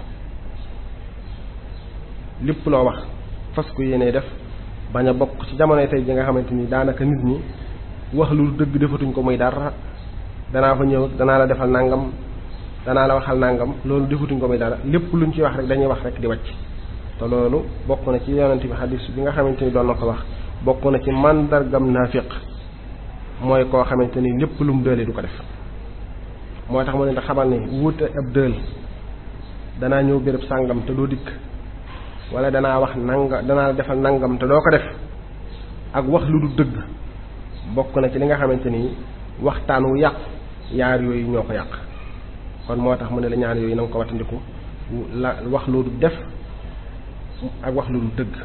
Speaker 1: lépp loo wax fas ko yéenee def bañ a bokk ci jamonoy tey ji nga xamante ni daanaka nit ñi wax lu dëgg defatuñ ko muy dara danaa fa ñëw danaa la defal nangam danaa la waxal nangam loolu defatuñ ko muy dara lépp luñ ci wax rek dañuy wax rek di wàcc te loolu bokk na ci yonent bi xadis bi nga xamante ni doon na ko wax bokk na ci mandargam naafiq mooy koo xamante ni lépp lu mu dële du ko def. moo tax mu ne xamal ni wuute ab dël danaa ñëw béréb sàngam te doo dikk wala danaa wax danaa defal nangam te doo ko def ak wax lu du dëgg bokk na ci li nga xamante ni waxtaan wu yàqu yaar yooyu ñoo ko yàq. kon moo tax mu ne la ñaar yooyu na nga ko wattandiku la wax lu du def ak wax lu du dëgg.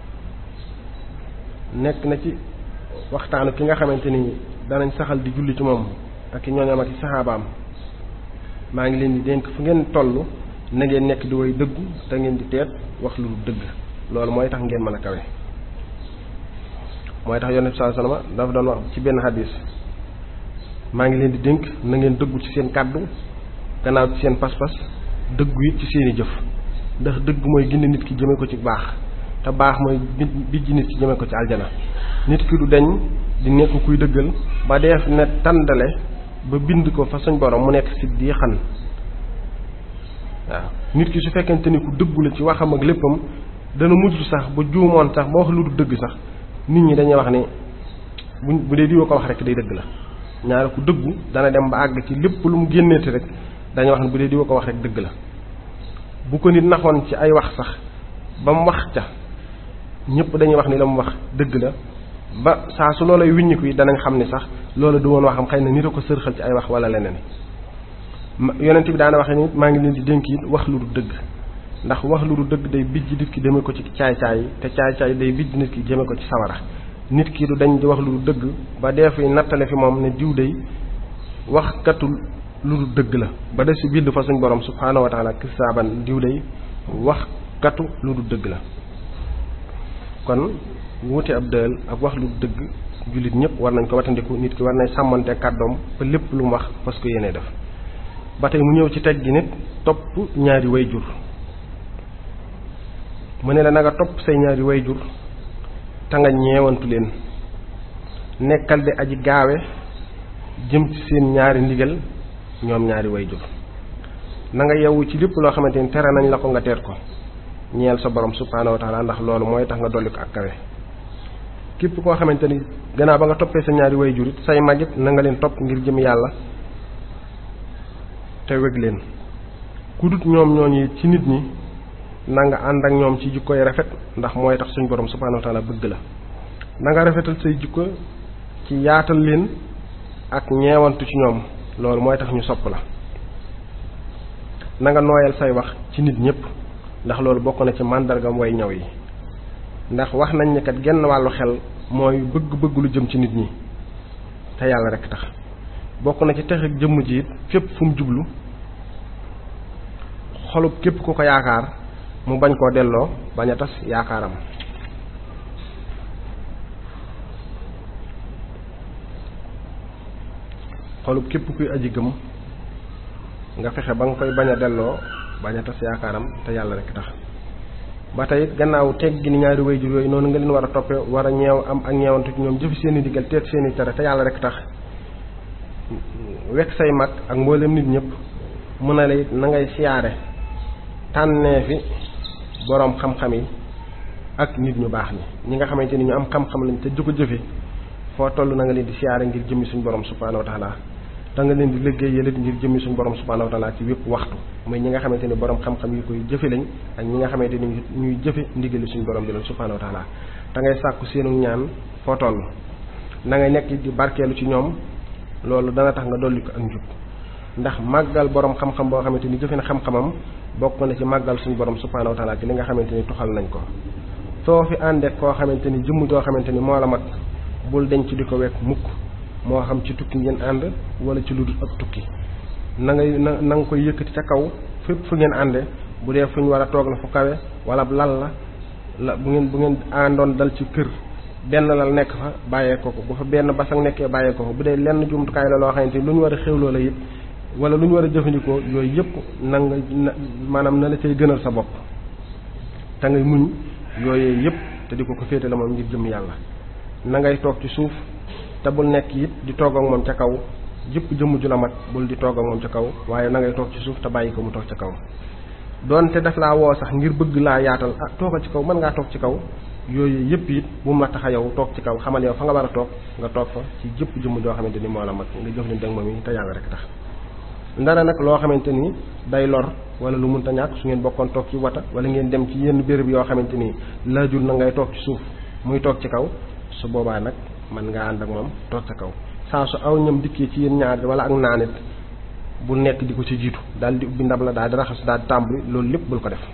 Speaker 1: nekk na ci waxtaanu ki nga xamante ni danañ saxal di julli ci moom ak i ñooñam ak i saxaabaam maa ngi leen di dénk fu ngeen toll na ngeen nekk di way dëggu te ngeen di teet wax lu dëgg loolu mooy tax ngeen mën a kawe. mooy tax yonent bi sallallahu alayhi wasallam dafa doon wax ci benn xadis maa ngi leen di dénk na ngeen dëggu ci seen kàddu gannaaw ci seen pas-pas dëggu it ci seeni jëf ndax dëgg mooy gindi nit ki jëme ko ci baax te baax mooy bijji nit ki jëme ko ci aljana. nit ki du deñ di nekk kuy dëggal ba def ne tàndale ba bind ko fa suñ borom mu nekk siddiqan. waaw nit ki su fekkente ni ku dëggu la ci waxam ak léppam dana mujj sax ba juumoon sax ba wax lu du dëgg sax nit ñi dañuy wax ni bu dee diwa ko wax rek day dëgg la. ñaari ku dëggu dana dem ba àgg ci lépp lu mu génneeti rek dañuy wax ni bu dee diwa ko wax rek dëgg la. bu ko nit naxoon ci ay wax sax ba mu wax ca ñëpp dañuy wax ni la mu wax dëgg la ba saa su loolay wiññiku yi danañ xam ni sax loolu du woon waxam xëy na nit a ko sërxal ci ay wax wala leneen. yonent bi daana waxe ni maa ngi leen di dénk it wax lu du dëgg ndax wax lu du dëgg day bijj nit ki jëme ko ci caay-caay te caay-caay day bijj nit ki jëme ko ci sawara. nit ki du dañ di wax lu du dëgg ba dee fi nattale fi moom ne diw day wax katul lu du dëgg la ba def si bind fa suñ borom subhaanahu wa taala kisaaban diw day wax katu lu du dëgg la. kon wuute ab dël ak wax lu du dëgg jullit ñëpp war nañ ko watandiku nit ki war nañ sàmmante kàddoom ba lépp lu mu wax parce que yéene def. ba tey mu ñëw ci teg gi nit topp ñaari wayjur mu ne la na nga topp say ñaari wayjur te nga ñeewantu leen nekkal di aji gaawe jëm ci seen ñaari ndigal ñoom ñaari wayjur na nga yewwu ci lépp loo xamante ni tere nañ la ko nga teet ko ñeel sa borom subhaanahu wa taala ndax loolu mooy tax nga dolli ko ak kawe. képp koo xamante ni gannaaw ba nga toppee sa ñaari wayjur it say magit na nga leen topp ngir jëm yàlla te weg leen ku dut ñoom ñooñu ci nit ñi na nga ànd ak ñoom ci jikkoy rafet ndax mooy tax suñ borom subhaanahu wa taala bëgg la. na nga rafetal say jikko ci yaatal leen ak ñeewantu ci ñoom loolu mooy tax ñu sopp la. na nga nooyal say wax ci nit ñëpp ndax loolu bokk na ci màndargam way ñaw yi ndax wax nañ ne kat genn wàllu xel mooy bëgg-bëgg lu jëm ci nit ñi te yàlla rek tax. bokk na ci tex ak jëmm ji it fépp fu mu jublu xolub képp ku ko yaakaar mu bañ koo delloo bañ a tas yaakaaram. xolub képp kuy aji gëm nga fexe ba nga koy bañ a delloo bañ a tas yaakaaram te yàlla rek tax. ba tey gannaaw teg gi ni ñaari wayjur yooyu noonu nga leen war a toppe war a ñeew am ak ñeewantu ci ñoom jëfi seeni digal teet seeni tere te yàlla rek tax. wekk say mag ak mboolem nit ñëpp mu ne la it na ngay siyaare tànnee fi boroom xam-xam yi ak nit ñu baax ñi nga xamante ni ñu am xam-xam lañ te di ko jëfe foo toll na nga leen di siyaare ngir jëmmi suñu borom subhanahu wa taala te nga leen di liggéeyal it ngir jëmmi suñu borom subhanahu wa taala ci wépp waxtu muy ñi nga xamante ni borom xam-xam yi koy jëfe lañ ak ñi nga xamante ni ñuy jëfe ndigali suñu borom bi leen subhanahu wa taala te ngay sàkku seenu ñaan foo toll na ngay nekk di barkeelu ci ñoom loolu dana tax nga dolli ko ak njub ndax màggal borom xam-xam boo xamante ni jëfe na xam-xamam bokk na ci màggal suñu borom subhanahu wa taala ci li nga xamante ni tuxal nañ ko soo fi àndee koo xamante ni jëmm joo xamante ni moo la mag bul denc di ko wekk mukk moo xam ci tukki ngeen ànd wala ci lu dul ak tukki na nga koy yëkkati ca kaw fépp fu ngeen ànde bu dee fu ñu war a toog la fu kawe wala lal la bu ngeen àndoon dal ci kër benn lal nekk fa bàyyee ko bu fa benn basang nekkee bàyyee ko bu dee lenn jumtukaay la loo xamante ni lu ñu war a xewloo la it wala lu ñu war a jëfandikoo yooyu yëpp maanaam na la cay gënal sa bopp te ngay muñ yooyu yëpp te di ko féete la moom ngir jëm yàlla na ngay toog ci suuf te bul nekk it di toog ak moom ca kaw jëpp jëmm ju la mat bul di toog ak moom ca kaw waaye na ngay toog ci suuf te bàyyi ko mu toog ca kaw doonte daf laa woo sax ngir bëgg laa yaatal toogal ci kaw mën ngaa toog ci kaw yooyu yëpp it bu mu la tax a yow toog ci kaw xamal yow fa nga war a toog nga toog fa ci jëpp jëmm joo xamante ni moo la mat nga jëflante ak moom yi te yàlla rek tax ndara nag loo xamante ni day lor wala lu munta ñàkk su ngeen bokkoon toog ci wata wala ngeen dem ci yenn béréb yoo xamante ni laajul na ngay toog ci suuf muy toog ci kaw su boobaa nag mën ngaa ànd ak moom toog ca kaw saa su aw ñam dikkee ci yéen ñaar wala ak naanit bu nekk di ko ci jiitu daal di ubbi ndab la daal di raxas daal di tàmbali loolu lépp bul ko def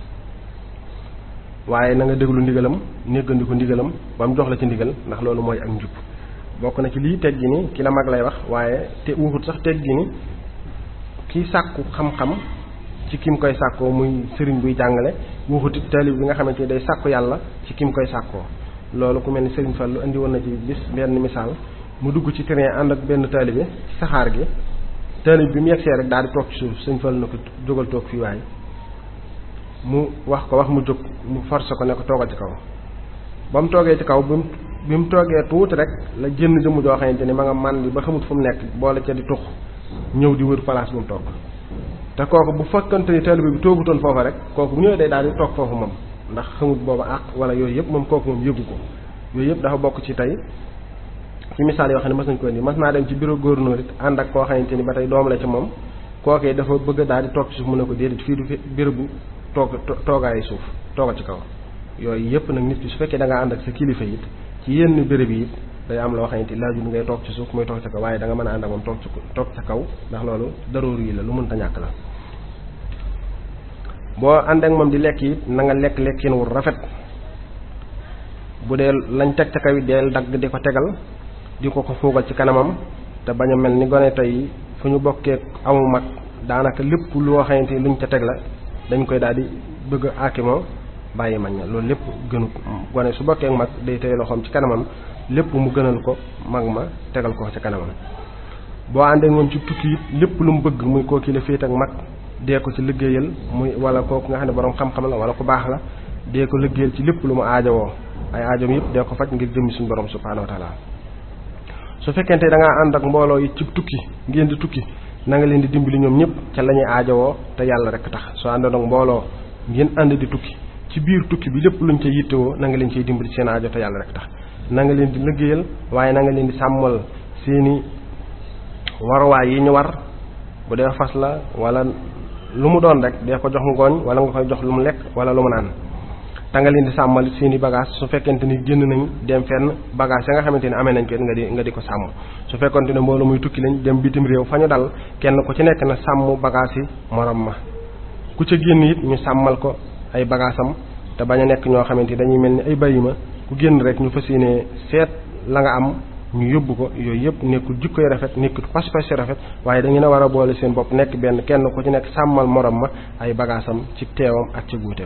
Speaker 1: waaye na nga déglu ndigalam néggandiku ndigalam ba mu jox la ci ndigal ndax loolu mooy ak njub bokk na ci lii teggi ni ki la mag lay wax waaye te wuxut sax teggi ni kii sàkku xam-xam ci kim koy sàkkoo muy sëriñ buy jàngale wuxuti taalib bi nga xamante ni day sàkku yàlla ci kim koy sàkkoo loolu ku mel ni sëriñ Fallu indi woon na ci bis benn misaal mu dugg ci train ànd ak benn taalibe ci saxaar gi taalib bi mu yegsee rek daal di toog ci suuf sëriñ Fallu na ko jógal toog fii waaye mu wax mu jóg mu forcé ko ne ko toogal ci kaw ba mu toogee ci kaw bi mu toogee tuuti rek la jënn jëmm joo xamante ni ma nga man bi ba xamut fu mu nekk boole ca di tux ñëw di wër place bu mu toog te kooku bu fekkante ni taalibe bi toogutoon foofa rek kooku bu ñëwee day daal di toog foofu moom ndax xamut booba àq wala yooyu yëpp moom kooku moom yëgu ko yooyu yëpp dafa bokk ci tey ci misaal yoo xam ne mas nañ ko indi mas naa dem ci bureau gouverneur it ànd ak koo xamante ni ba tey doom la ci moom kookee dafa bëgg daal di toog ci suuf mu ne ko déedéet fii du bureau bu toogaayu suuf toogal ci kaw yooyu yëpp nag nit ki su fekkee da nga ànd ak sa kilifa it ci yenn béréb yi it day am loo xamante ni laajul ngay toog ci suuf muy toog ca kaw waaye da nga mën a ànd ak moom toog ca kaw ndax loolu daroor yi la lu mënta ñàkk la boo ànd ak moom di lekk it na nga lekk lekkin wu rafet bu dee lañ teg ca kaw it deel dagg di ko tegal di ko fuugal ci kanamam te bañ a mel ni gone tey fu ñu bokkee amu mag daanaka lépp loo xamante ni luñ ca teg la dañ koy daal di bëgg a aakimoo bàyyi mañ na loolu lépp gënu gone su bokkee mag day tey loxoom ci kanamam lépp mu gënal ko mag ma tegal ko ci kanamam boo àndee moom ci tukki it lépp lu mu bëgg muy koo kii la féet ak mag dee ko ci liggéeyal muy wala kooku nga xam ne borom xam-xam la wala ku baax la dee ko liggéeyal ci lépp lu mu aajowoo ay aajoom yëpp dee ko faj ngir jëmmi suñu borom subhanahu wa taala su fekkente da ngaa ànd ak mbooloo yi ci tukki ngeen di tukki na nga leen di dimbali ñoom ñëpp ca la ñuy aajowoo te yàlla rek tax soo àndoon ak mbooloo ngeen ànd di tukki ci biir tukki bi lépp luñ ca yittewoo na nga leen ciy dimbali seen aajo te yàlla rek tax na nga leen di liggéeyal waaye na nga leen di sàmmal seeni waruwaay yi ñu war bu dee fas la wala lu mu doon rek dee ko jox ngooñ wala nga koy jox lu mu lekk wala lu mu naan te nga leen di sàmmal seeni bagage su fekkente ni génn nañ dem fenn bagage ya nga xamante ni amee nañ ko nga di ko sàmm su fekkente ne mbooloo muy tukki lañ dem bitim réew fa ñu dal kenn ku ci nekk na sàmm bagage yi morom ma ku ca génn it ñu sàmmal ko ay bagaasam te bañ a nekk ñoo xamante ni dañuy mel ni ay bayima ku génn rek ñu fas yéene seet la nga am ñu yóbbu ko yooyu yëpp nekkul jikko yu rafet nekkul pas-pas yu rafet waaye dañu ne war a boole seen bopp nekk benn kenn ku ci nekk sàmmal morom ma ay bagaasam ci teewam ak ci guuteem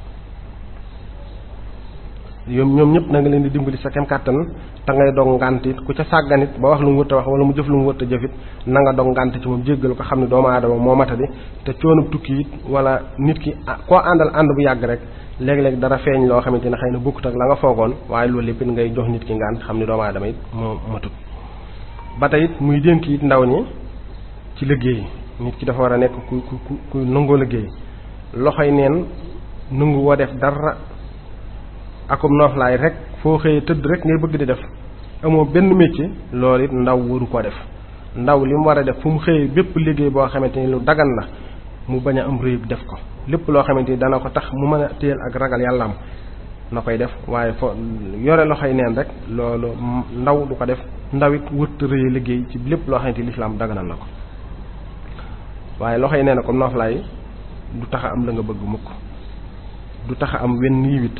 Speaker 1: ñoom ñëpp na nga leen di dimbali sa kem kàttan te ngay dog ngànt it ku ca sàgganit ba wax lu mu wërta wax wala mu jëf lu mu wërta jëfit na nga dog ngànt ci moom jéggal ko xam ne doomu aadama moo matadi te coonub tukki it wala nit ki koo àndal ànd bu yàgg rek léeg-léeg dara feeñ loo xamante ne xëy na bokkut ak la nga foogoon waaye loolu lépp it ngay jox nit ki ngànt xam ne doomu aadama it moo matut ba tey it muy dénk it ndaw ñi ci liggéey nit ki dafa war a nekk ku nangoo liggéey loxoy neen nangu woo def dara akum nooflaay rek foo xëyee tëdd rek ngay bëgg di def amoo benn métier loolu it ndaw waru koo def ndaw li mu war a def fu mu xëyee bépp liggéey boo xamante ni lu dagan la mu bañ a am réyub def ko lépp loo xamante ni dana ko tax mu mën a téyel ak ragal yàllaam na koy def waaye fo yore loxoy neen rek loolu ndaw du ko def ndaw it wërta rëy liggéey ci lépp loo xamante ni lislaam daganal na ko waaye loxoy neen comme nooflaay du tax a am la nga bëgg mukk du tax a am wenn yiwit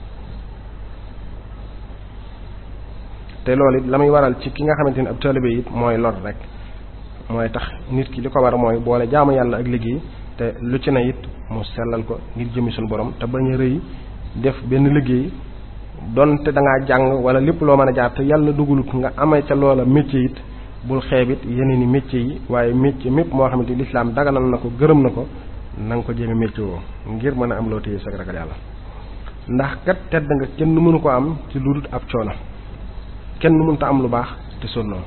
Speaker 1: te loolu it la muy waral ci ki nga xamante ni ab taalibe it mooy lor rek mooy tax nit ki li ko war mooy boole jaamu yàlla ak liggéey te lu ci na it mu sellal ko ngir jëmi suñu borom te bañ a rëy def benn liggéey donte da ngaa jàng wala lépp loo mën a jaar te yàlla dugalut nga amee ca loola métier it bul xeebit yeneen i métier yi waaye métier mépp moo xamante ni lislaam daganal na ko gërëm na ko na nga ko jéeme métier woo ngir mën a am loo téye sa ragal yàlla ndax kat tedd nga kenn mënu ko am ci lu dul ab coono kenn mënta am lu baax te sonnoo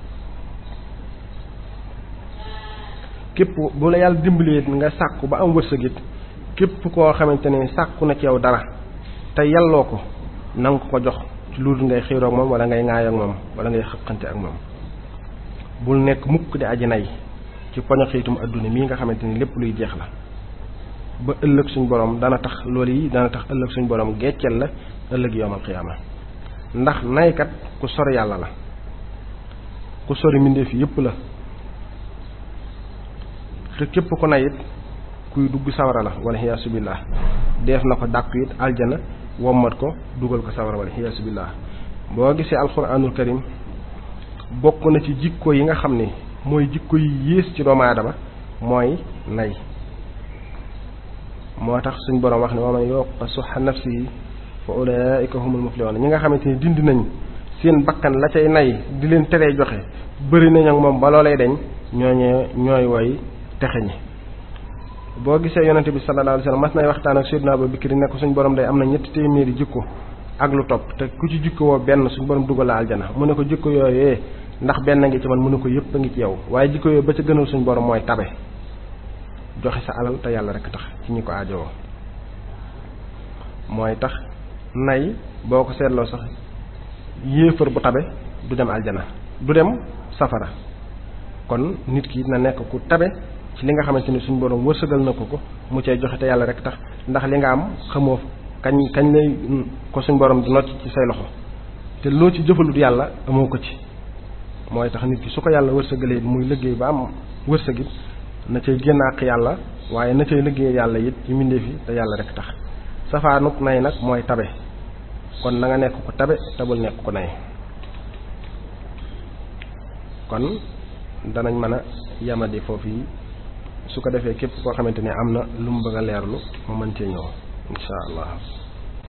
Speaker 1: képp bu la yàlla dimbalee nga sàkku ba am wërsëg it képp koo xamante ne sàkku na ci yow dara te yàlloo ko na nga ko jox ci lu dul ngay xiiroo ak moom wala ngay ŋaay ak moom wala ngay xëqante ak moom bul nekk mukk di aji nay ci poño xiitum adduna mii nga xamante ni lépp luy jeex la ba ëllëg suñ borom dana tax loolu yi dana tax ëllëg suñ borom geccel la ëllëg yawmal xiyaama ndax naykat ku sori yàlla la ku sori mbindeef yépp la te képp ku nay it kuy dugg sawara la wala xiyaasu billaah def na ko dàkku it aljana wommat ko dugal ko sawara wala xiyaasu billaah boo gisee alxuraanul karim bokk na ci jikko yi nga xam ne mooy jikko yi yées ci doomu aadama mooy nay moo tax suñ borom wax ne wa man yuuqa suhha nafsihi fa ulaa'ika humul muflihuun ñi nga xamante ni dindi nañ seen bakkan la cay nay di leen teree joxe bëri nañ ak moom ba loolee dañ ñooy woy texe ñi boo gisee yonente bi sallallahu alayhi wasallam mas nay waxtaan ak Seydina Abu Bakr ne ko suñ borom day am na 300 jikko ak lu topp te ku ci jikko woo benn suñ borom dugal la aljana mu ne ko jikko yooyee ndax benn ngi ci man mu ne ko yëpp a ngi ci yow waaye jikko yooyu ba ca gënal suñ borom mooy tabe joxe sa alal te yàlla rek tax ci ñi ko aajowoo mooy tax nay boo ko seetloo sax yéefar bu tabe du dem aljana du dem safara kon nit ki na nekk ku tabe ci li nga xamante ni suñ borom wërsëgal na ko mu cay joxe te yàlla rek tax ndax li nga am xamoo kañ lay ko suñ borom di nocc ci say loxo te loo ci jëfalut yàlla amoo ko ci mooy tax nit ki su ko yàlla wërsëgalee muy liggéey ba am wërsëgit na cay génn ak yàlla waaye na cay liggéey yàlla it ci mbindeef yi te yàlla rek tax safaanuk nay nag mooy tabe kon na nga nekk ko tabe te bul nekk ko nay kon danañ mën a yamadi foofu yi su ko defee képp koo xamante ni am na lu mu bëgg a leerlu mu mën cee ñëw insha allah